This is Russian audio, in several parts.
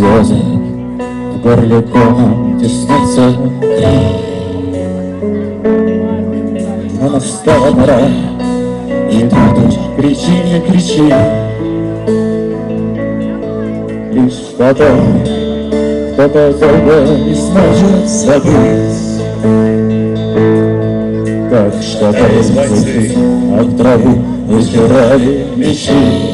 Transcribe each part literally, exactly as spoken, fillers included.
слезы, в горле комом теснится крик. Но настала пора, и тут уж кричи, не кричи. Лишь потом кто-то долго не сможет забыть, как что-то из бойцы от травы избирали мечи.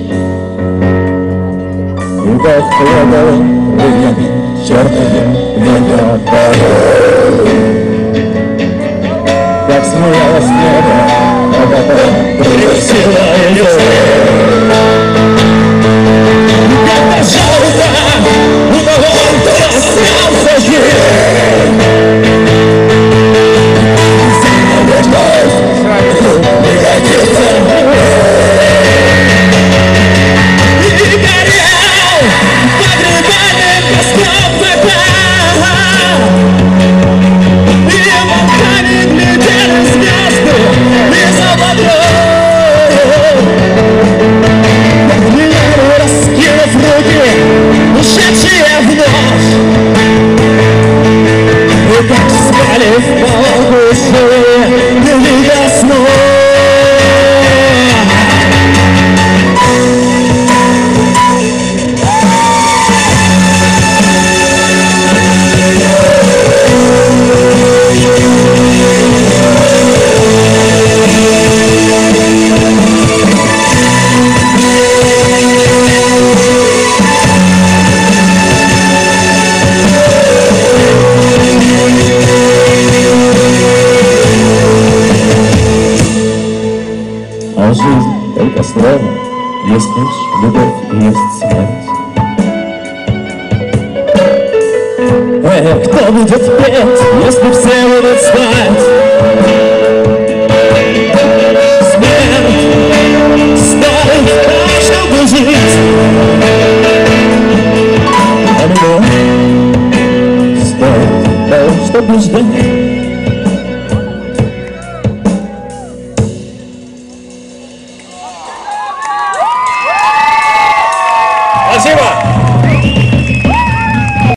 И как хлебом рыбьями черными ветер порой, как смеялась небо, а потом превратила ее. Как пожалуйста, у того, кто остался жив, не годится. И горел погребальным песком закат, и волками глядели звезды из облаков. Миллионы, раскинув руки, ушедшие в ночь, и как спали в полку живые, не видя снов. А жизнь только строго, есть ночь, любовь и есть смерть. Эх, кто будет петь, если все будут спать? Смерть стоит того, чтобы жить, а любовь стоит того, чтобы ждать.